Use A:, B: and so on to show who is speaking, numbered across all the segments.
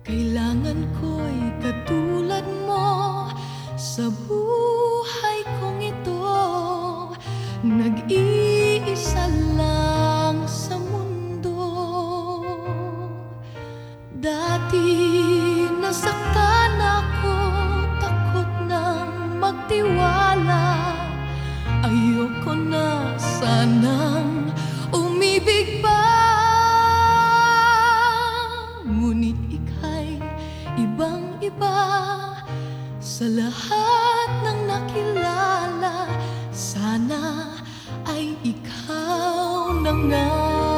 A: Kailangan ko'y katulad mo sa buhay kong ito. Nag-iisa lang sa mundo. Dati nasaktan ako, takot nang magtiwala. Ayoko na sanang umibig pa. Ngunit ika'y ibang-iba sa lahat ng nakilala. Sana ay ikaw na nga.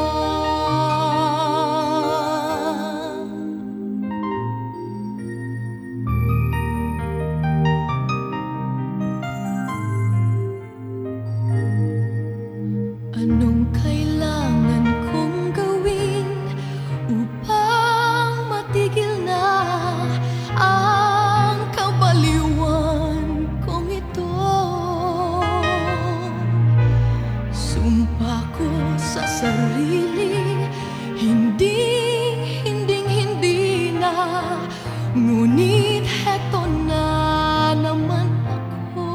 A: Anong kailangan kong gawin upang matigil na ang kabaliwan kong ito? Sumpa ko sa sarili, hindi na. Ngunit heto na naman ako.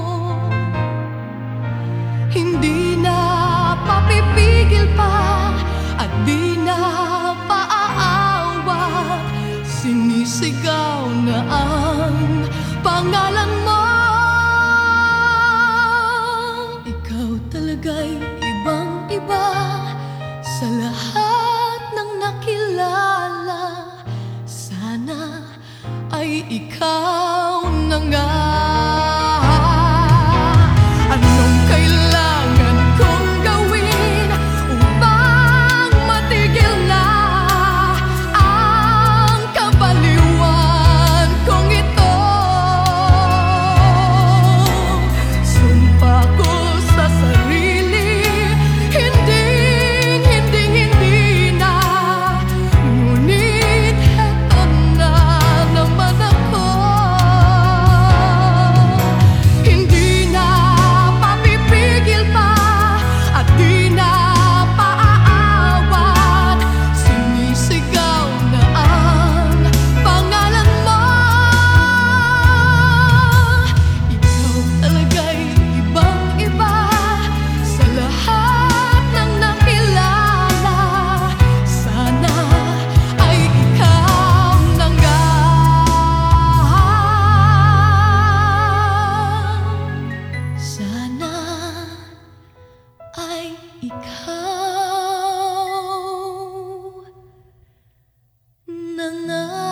A: Hindi na mapipigil pa at di na paaawat. Sinisigaw na ang pangalan mo. Ikaw talaga'y ibang-iba sa lahat ng nakilala. Sana ay ikaw na nga. Anong kailangan kong gawin upang matigil na ang kabaliwan kong ito? Sumpa ko sa sarili, hindi na. Ngunit heto na naman ako. Hindi na mapipigil pa at di na paaawat. Sinisigaw na ang pangalan mo. Ikaw talaga'y ibang-iba sa lahat ng nakilala. Sana ay ikaw na nga. Sana ay ikaw na nga.